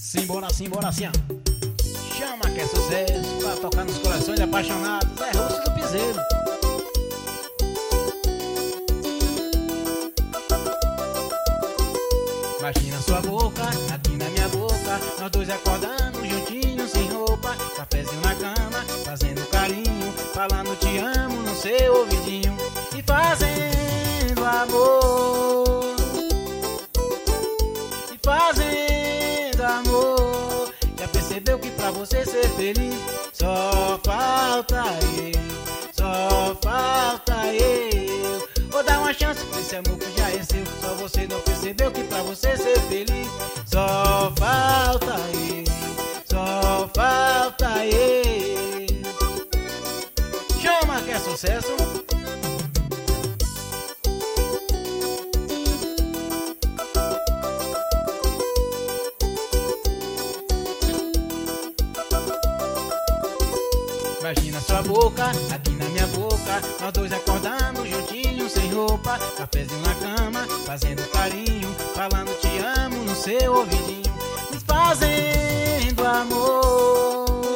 Simbora, simbora, assim, ó. Chama que é sucesso pra tocar nos corações apaixonados. É Russo do Piseiro. Imagina sua boca aqui na minha boca, nós dois acordando juntinhos sem roupa, cafezinho na cama, fazendo carinho, falando te amo no seu ouvidinho e fazendo amor, e fazendo amor. Já percebeu que pra você ser feliz só falta eu, só falta eu. Vou dar uma chance pra esse amor que já é seu. Só você não percebeu que pra você ser feliz só falta eu, só falta eu. Chama que é sucesso. Imagina sua boca aqui na minha boca, nós dois acordando juntinhos sem roupa, cafezinho na cama, fazendo carinho, falando te amo no seu ouvidinho, nos fazendo amor,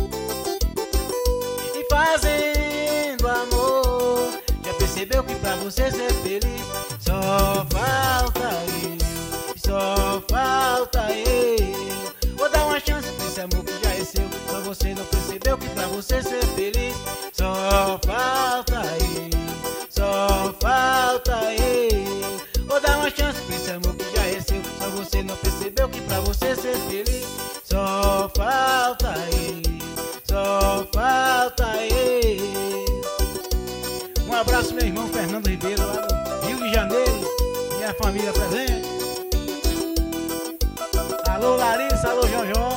e fazendo amor. Já percebeu que pra você ser feliz só falta eu, só falta eu. Vou dar uma chance pra esse amor que já é seu. Só você não percebeu que pra você ser feliz só falta eu, só falta eu. Vou dar uma chance pra esse amor que já é seu. Só você não percebeu que pra você ser feliz só falta eu, só falta eu. Um abraço meu irmão Fernando Ribeiro lá do Rio de Janeiro, minha família presente. Alô Larissa, alô Jojo.